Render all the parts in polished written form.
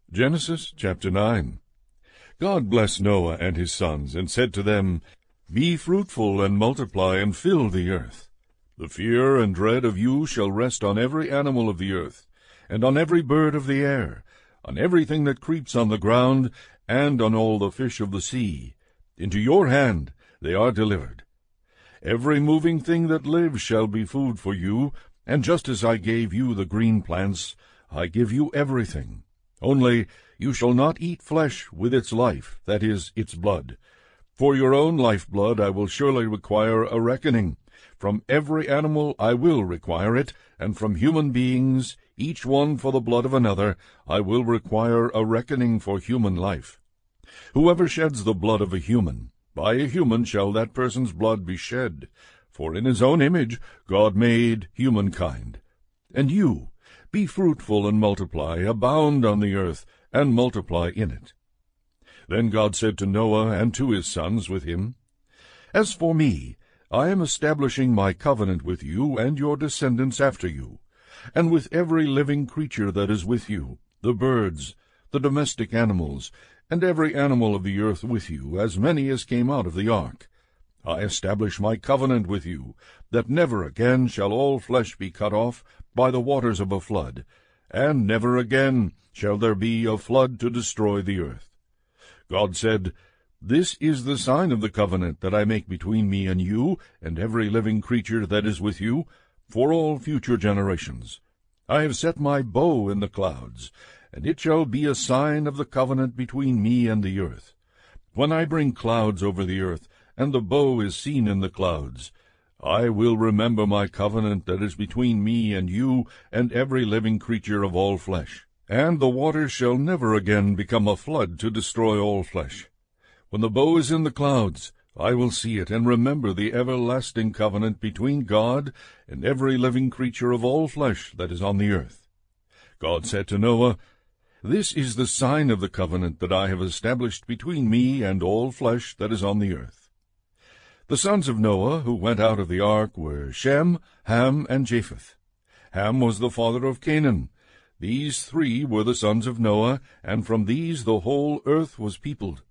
Genesis chapter 9. God blessed Noah and his sons, and said to them, Be fruitful, and multiply, and fill the earth. The fear and dread of you shall rest on every animal of the earth, and on every bird of the air, on everything that creeps on the ground, and on all the fish of the sea. Into your hand they are delivered. Every moving thing that lives shall be food for you, and just as I gave you the green plants, I give you everything. Only you shall not eat flesh with its life, that is, its blood. For your own lifeblood I will surely require a reckoning. From every animal I will require it, and from human beings, each one for the blood of another, I will require a reckoning for human life. Whoever sheds the blood of a human, by a human shall that person's blood be shed. For in his own image God made humankind. And you, be fruitful and multiply, abound on the earth, and multiply in it. Then God said to Noah and to his sons with him, As for me, I am establishing my covenant with you and your descendants after you, and with every living creature that is with you, the birds, the domestic animals, and every animal of the earth with you, as many as came out of the ark. I establish my covenant with you, that never again shall all flesh be cut off by the waters of a flood, and never again shall there be a flood to destroy the earth. God said, This is the sign of the covenant that I make between me and you, and every living creature that is with you, for all future generations. I have set my bow in the clouds, and it shall be a sign of the covenant between me and the earth. When I bring clouds over the earth, and the bow is seen in the clouds, I will remember my covenant that is between me and you and every living creature of all flesh. And the waters shall never again become a flood to destroy all flesh. When the bow is in the clouds, I will see it and remember the everlasting covenant between God and every living creature of all flesh that is on the earth. God said to Noah, This is the sign of the covenant that I have established between me and all flesh that is on the earth. The sons of Noah who went out of the ark were Shem, Ham, and Japheth. Ham was the father of Canaan. These three were the sons of Noah, and from these the whole earth was peopled.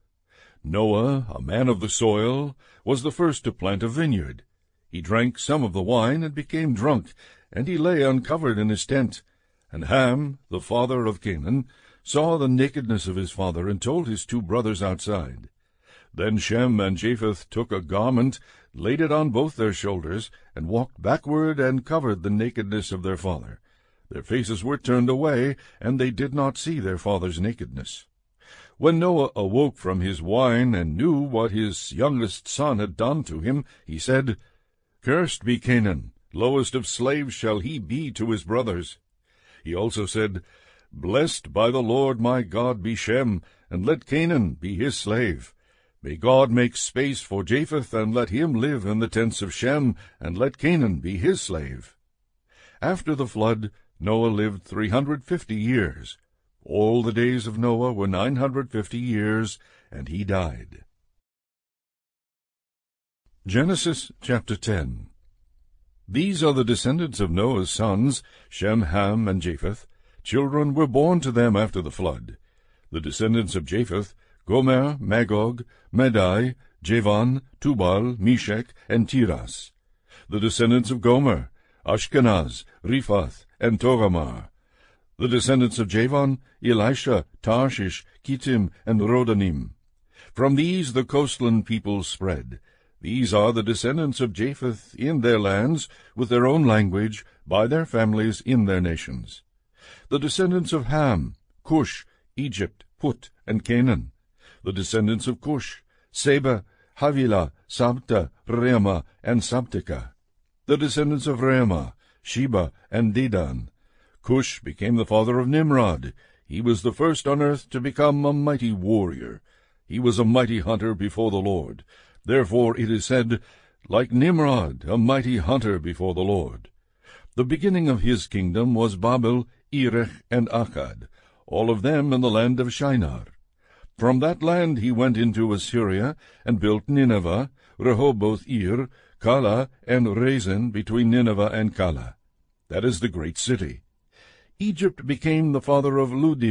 Noah, a man of the soil, was the first to plant a vineyard. He drank some of the wine and became drunk, and he lay uncovered in his tent. And Ham, the father of Canaan, saw the nakedness of his father, and told his two brothers outside. Then Shem and Japheth took a garment, laid it on both their shoulders, and walked backward and covered the nakedness of their father. Their faces were turned away, and they did not see their father's nakedness. When Noah awoke from his wine and knew what his youngest son had done to him, he said, Cursed be Canaan, lowest of slaves shall he be to his brothers. He also said, Blessed by the Lord my God be Shem, and let Canaan be his slave. May God make space for Japheth, and let him live in the tents of Shem, and let Canaan be his slave. After the flood, Noah lived 350 years. All the days of Noah were 950 years, and he died. Genesis chapter 10. These are the descendants of Noah's sons, Shem, Ham, and Japheth. Children were born to them after the flood. The descendants of Japheth, Gomer, Magog, Madai, Javan, Tubal, Meshech, and Tiras. The descendants of Gomer, Ashkenaz, Riphath, and Togarmah. The descendants of Javan, Elisha, Tarshish, Kittim, and Rodanim. From these the coastland peoples spread. These are the descendants of Japheth in their lands, with their own language, by their families in their nations. The descendants of Ham, Cush, Egypt, Put, and Canaan. The descendants of Cush, Seba, Havilah, Sabta, Reumah, and Sabteka. The descendants of Reumah, Sheba, and Dedan. Cush became the father of Nimrod. He was the first on earth to become a mighty warrior. He was a mighty hunter before the Lord. Therefore it is said, Like Nimrod, a mighty hunter before the Lord. The beginning of his kingdom was Babel, Erech, and Akkad, all of them in the land of Shinar. From that land he went into Assyria, and built Nineveh, Rehoboth-ir, Calah, and Resen between Nineveh and Calah. That is the great city. Egypt became the father of Ludim,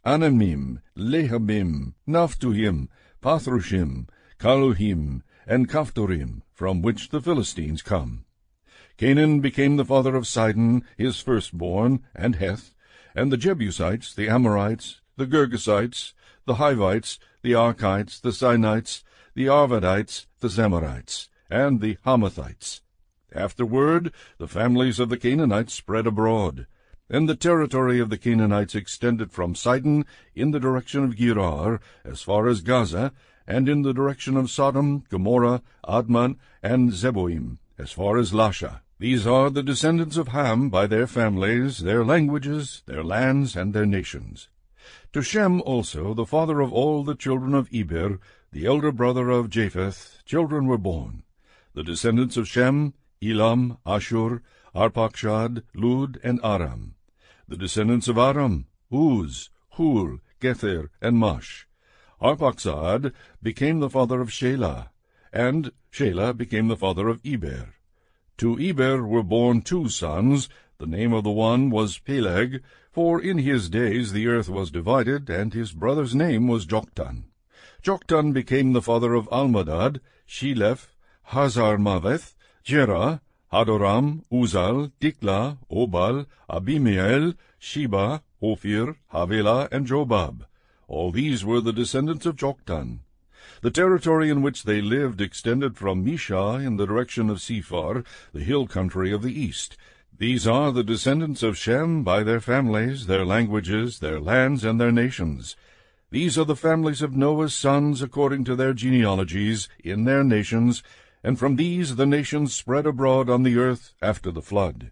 Anamim, Lehabim, Naphtuhim, Pathrushim, Kaluhim, and Caphtorim, from which the Philistines come. Canaan became the father of Sidon, his firstborn, and Heth, and the Jebusites, the Amorites, the Girgasites, the Hivites, the Archites, the Sinites, the Arvadites, the Zemarites, and the Hamathites. Afterward the families of the Canaanites spread abroad, and the territory of the Canaanites extended from Sidon in the direction of Gerar as far as Gaza, and in the direction of Sodom, Gomorrah, Admah, and Zeboim, as far as Lasha. These are the descendants of Ham by their families, their languages, their lands, and their nations. To Shem also, the father of all the children of Eber, the elder brother of Japheth, children were born. The descendants of Shem, Elam, Ashur, Arpachshad, Lud, and Aram. The descendants of Aram, Uz, Hul, Gether, and Mash. Arpachshad became the father of Shelah, and Shelah became the father of Eber. To Eber were born 2 sons. The name of the one was Peleg, for in his days the earth was divided, and his brother's name was Joktan. Joktan became the father of Almadad, Sheleph, Hazarmaveth, Jerah, Hadoram, Uzal, Dikla, Obal, Abimael, Sheba, Ophir, Havilah, and Jobab. All these were the descendants of Joktan. The territory in which they lived extended from Mishah in the direction of Sephar, the hill country of the east. These are the descendants of Shem by their families, their languages, their lands, and their nations. These are the families of Noah's sons according to their genealogies, in their nations, and from these the nations spread abroad on the earth after the flood.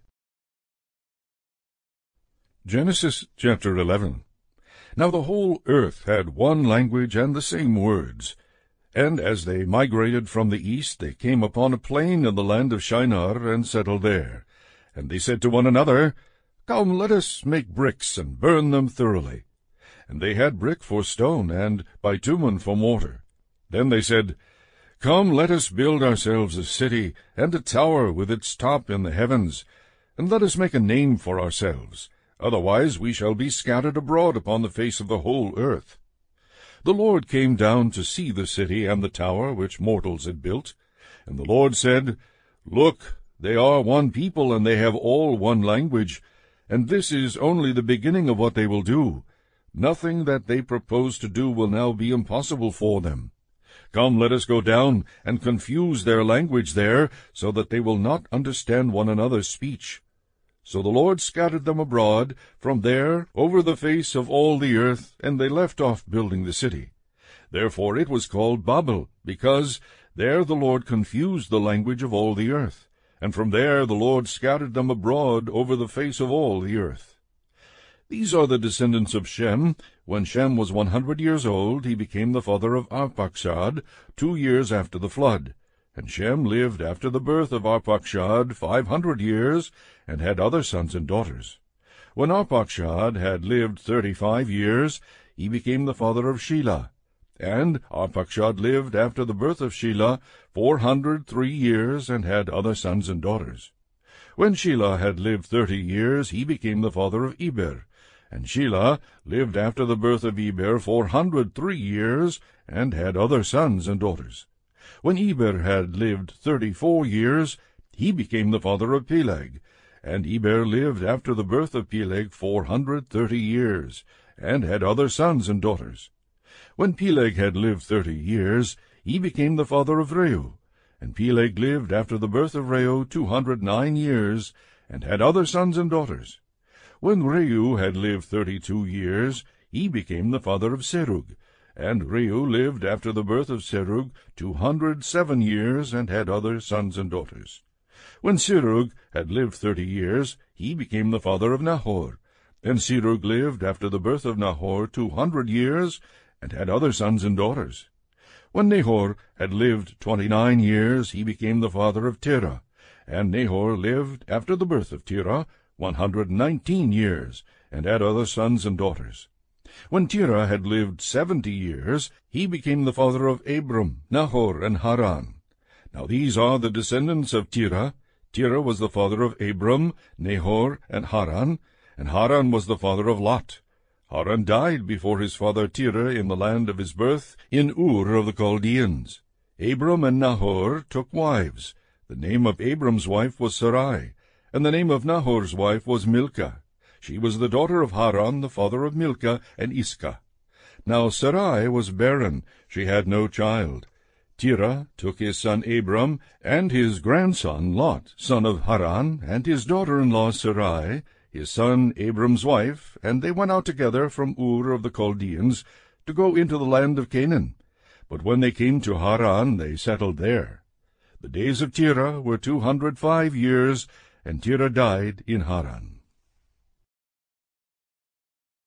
Genesis chapter 11. Now the whole earth had one language and the same words. And as they migrated from the east, they came upon a plain in the land of Shinar, and settled there. And they said to one another, Come, let us make bricks, and burn them thoroughly. And they had brick for stone, and bitumen for mortar. Then they said, Come, let us build ourselves a city, and a tower with its top in the heavens, and let us make a name for ourselves. Otherwise we shall be scattered abroad upon the face of the whole earth. The Lord came down to see the city and the tower which mortals had built. And the Lord said, Look, they are one people, and they have all one language, and this is only the beginning of what they will do. Nothing that they propose to do will now be impossible for them. Come, let us go down and confuse their language there, so that they will not understand one another's speech. So the Lord scattered them abroad from there over the face of all the earth, and they left off building the city. Therefore it was called Babel, because there the Lord confused the language of all the earth. And from there the Lord scattered them abroad over the face of all the earth. These are the descendants of Shem. When Shem was 100 years old, he became the father of Arpachshad, 2 years after the flood. And Shem lived after the birth of Arpachshad 500 years, and had other sons and daughters. When Arpachshad had lived 35 years, he became the father of Shelah. And Arpachshad lived after the birth of Shelah 403 years, and had other sons and daughters. When Shelah had lived 30 years, he became the father of Eber. And Shelah lived after the birth of Eber 403 years, and had other sons and daughters. When Eber had lived 34 years, he became the father of Peleg. And Eber lived after the birth of Peleg 430 years, and had other sons and daughters. When Peleg had lived 30 years, he became the father of Reu. And Peleg lived after the birth of Reu 209 years, and had other sons and daughters. When Reu had lived 32 years, he became the father of Serug. And Reu lived after the birth of Serug 207 years, and had other sons and daughters. When Serug had lived 30 years, he became the father of Nahor. And Serug lived after the birth of Nahor 200 years, and had other sons and daughters. When Nahor had lived 29 years, he became the father of Terah. And Nahor lived after the birth of Terah 119 years, and had other sons and daughters. When Terah had lived 70 years, he became the father of Abram, Nahor, and Haran. Now these are the descendants of Terah. Terah was the father of Abram, Nahor, and Haran was the father of Lot. Haran died before his father Terah in the land of his birth, in Ur of the Chaldeans. Abram and Nahor took wives. The name of Abram's wife was Sarai, and the name of Nahor's wife was Milcah. She was the daughter of Haran, the father of Milcah and Iscah. Now Sarai was barren, she had no child. Terah took his son Abram, and his grandson Lot, son of Haran, and his daughter-in-law Sarai, his son Abram's wife, and they went out together from Ur of the Chaldeans to go into the land of Canaan. But when they came to Haran, they settled there. The days of Terah were 205 years, and Terah died in Haran.